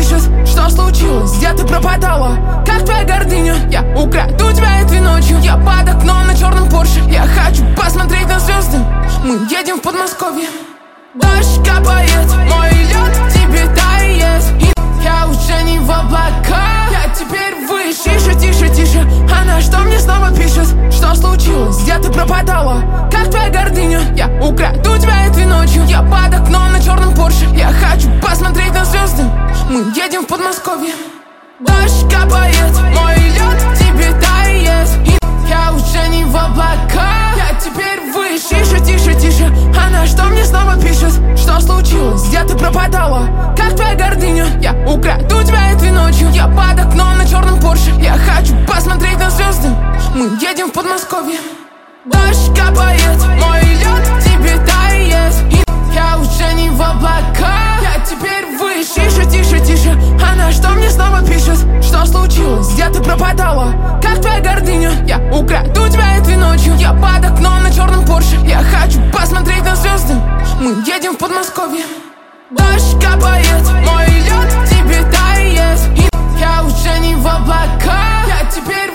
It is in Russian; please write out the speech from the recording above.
пишет, что случилось, где ты пропадала? Как твоя гордыня, я украду тебя этой ночью. Я под окном на черном Порше, я хочу посмотреть на звезды. Мы едем в Подмосковье. Дождь капает, мой лед тебе тает, и я уже не в облаках. Я теперь выше, тише, тише, тише. Она что мне снова пишет, что случилось, где ты пропадала? Как твоя гордыня, я украду тебя этой ночью. Я под окном на черном Порше, я хочу посмотреть на звезды. Мы едем в Подмосковье. Дождь капает, мой лед тебе тает, и я уже не в облаках. Я теперь выше, тише, тише, тише. Она что мне снова пишет, что случилось, где ты пропадала? Как твоя гордыня, я украду тебя этой ночью. Я под окном на черном Порше, я хочу посмотреть на звезды. Мы едем в Подмосковье. Дождь капает, мой лед тебе тает, и я уже не в облаках. Я теперь выше, тише, тише, тише. Она что мне снова пишет, что случилось, где ты пропадала? Как твоя гордыня, я украду тебя этой ночью. Я под окном на черном Порше, я хочу посмотреть на звезды. Мы едем в Подмосковье. Дождь капает, мой лед тебе тает, и я уже не в облаках. Я теперь